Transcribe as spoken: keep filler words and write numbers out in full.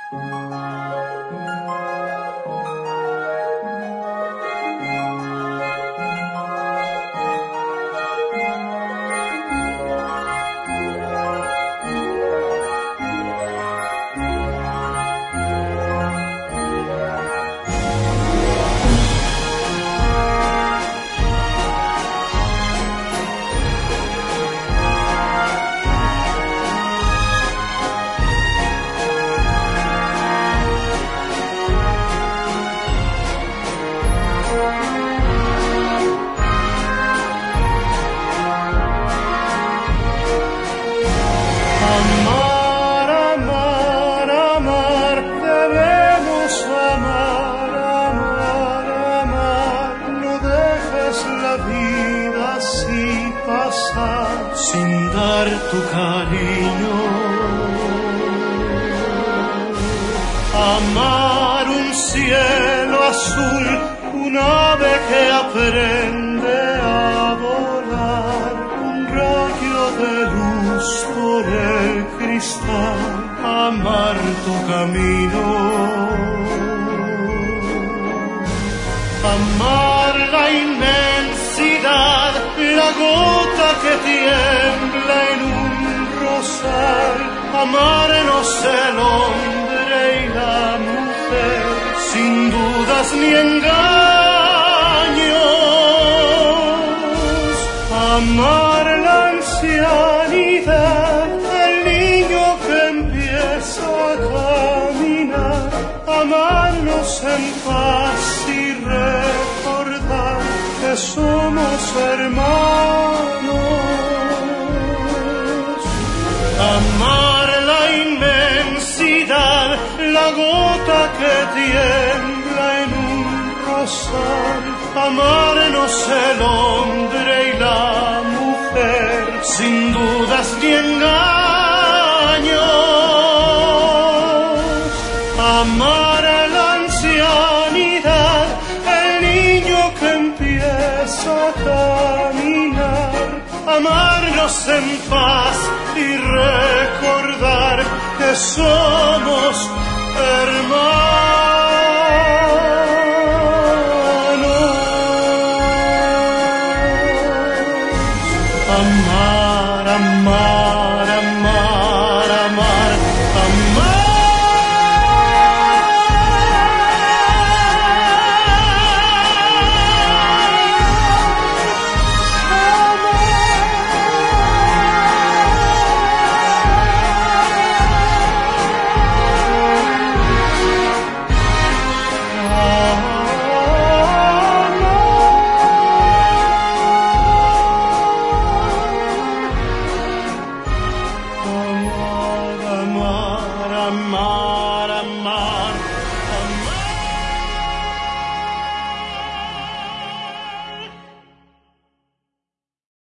Amar, amar, amar, debemos amar, amar, amar. No dejes la vida así pasar sin dar tu cariño. Amar un cielo azul, un ave que aprende a volar, un rayo de luz por el cristal, amar tu camino. Amar la inmensidad, la gota que tiembla en un rosal, amarnos el hombre y la mujer, sin dudas ni engaños. Amar la ancianidad, el niño que empieza a caminar, amarnos en paz y recordar que somos hermanos. Amar la inmensidad, la gota que tiembla en un rosal, amarnos el hombre y la mujer, sin dudas ni engaños. Amar la ancianidad, el niño que empieza a caminar, amarnos en paz y recordar que somos hermanos.